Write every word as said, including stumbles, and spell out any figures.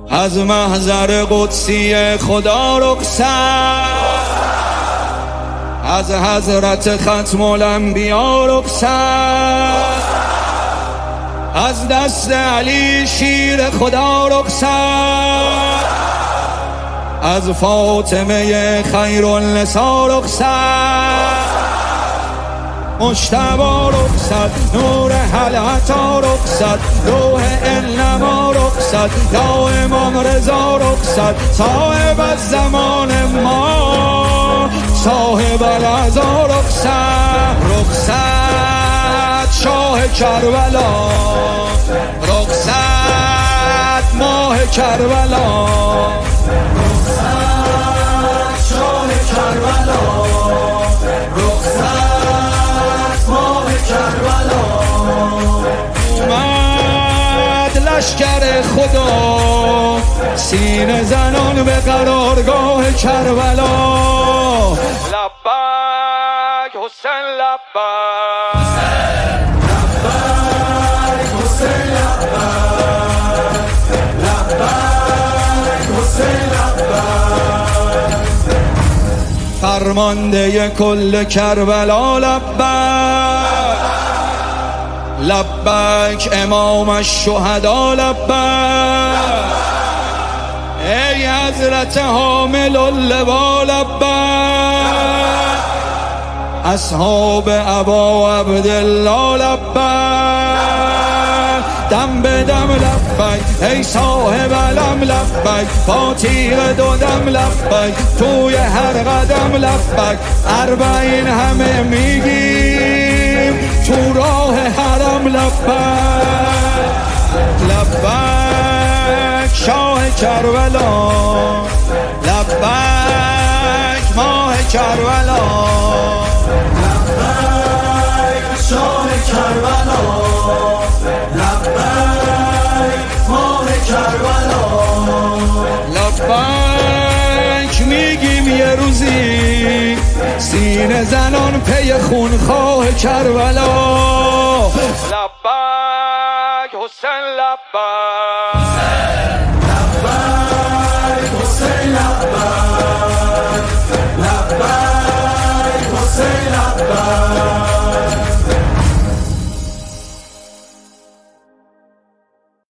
از محضر قدسی خدا رخصت، از حضرت ختم الانبیا رخصت، از دست علی شیر خدا رخصت، از فاطمه خیر النساء رخصت، مجتبی رخصت، نور حلعتا رخصت، روح انما رخصت، یا امام رضا رخصت، صاحب الزمان ما، صاحب العزا رخصت، رخصت شاه کربلا، رخصت ماه کربلا، رخصت شاه کربلا، رخصت ماه کربلا. اومد لشکر خدا سینه زنان به قرارگاه کربلا. لبیک حسین لبیک، لبیک حسین لبیک، لبیک حسین لبیک، فرمانده کل کربلا لبیک، لبیک امام الشهدا لبیک، ای حضرت حامل اللوا لبیک، اصحاب ابا عبدالله لبیک، دم به دم لبیک، ای صاحب علم لبیک، با تیغ دو دم لبیک، توی هر قدم لبیک، اربعین همه میگیم تو راه حرم لبیک، لبیک شاه کربلا، لبیک ماه کربلا، لبیک شاه کربلا، لبیک ماه کربلا، لبیک میگیم یه روزی سینه زنان پی خونخواه کربلا. لبیک حسین لبیک.